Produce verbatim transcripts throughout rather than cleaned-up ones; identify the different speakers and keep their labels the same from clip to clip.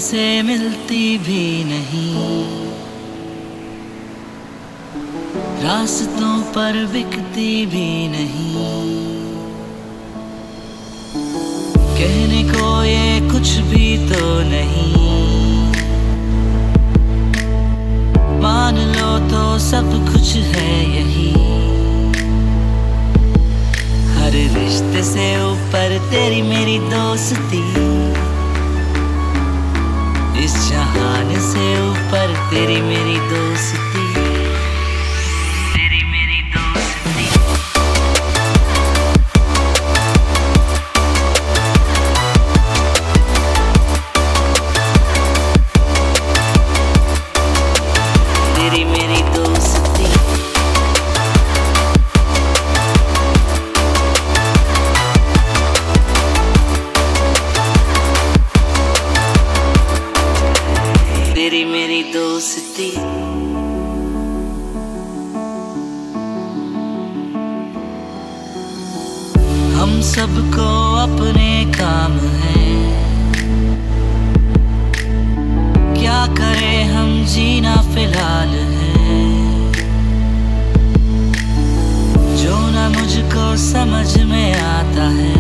Speaker 1: से मिलती भी नहीं, रास्तों पर बिकती भी नहीं। कहने को ये कुछ भी तो नहीं, मान लो तो सब कुछ है यही। हर रिश्ते से ऊपर तेरी मेरी दोस्ती, इस जहान से ऊपर तेरी मेरी दोस्ती, तेरी मेरी दोस्ती। तेरी मेरी दोस्ती, तेरी मेरी दोस्ती। हम सबको अपने काम है, क्या करें हम जीना फिलहाल है। जो ना मुझको समझ में आता है,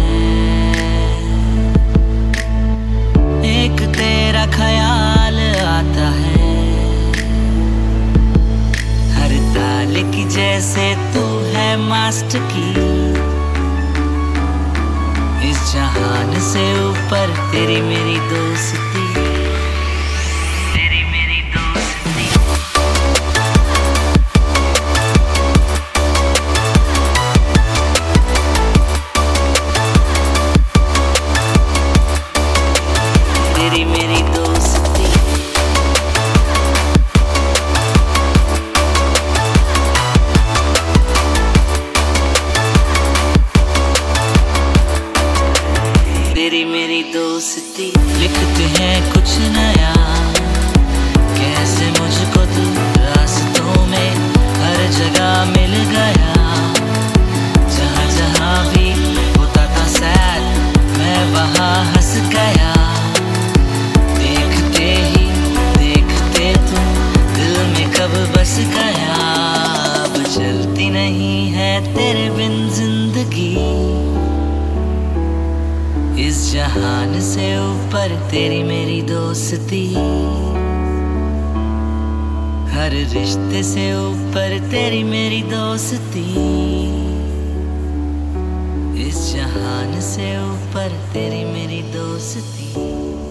Speaker 1: एक तेरा ख्याल आता है। हर ताल की जैसे तू है मास्टर की, इस जहान से ऊपर तेरी मेरी दोस्ती, तेरी मेरी दोस्ती। तेरी मेरी दोस्ती, तेरी मेरी दोस्ती। लिखते हैं कुछ नया, कैसे मुझको तू रास्तों में हर जगह मिल गया। जहाँ जहाँ भी होता था सैड, मैं वहाँ हंस गया। देखते ही देखते तू दिल में कब बस गया। अब चलती नहीं है तेरे बिन जिंदगी, इस जहान से ऊपर तेरी मेरी दोस्ती। हर रिश्ते से ऊपर तेरी मेरी दोस्ती, इस जहान से ऊपर तेरी मेरी दोस्ती।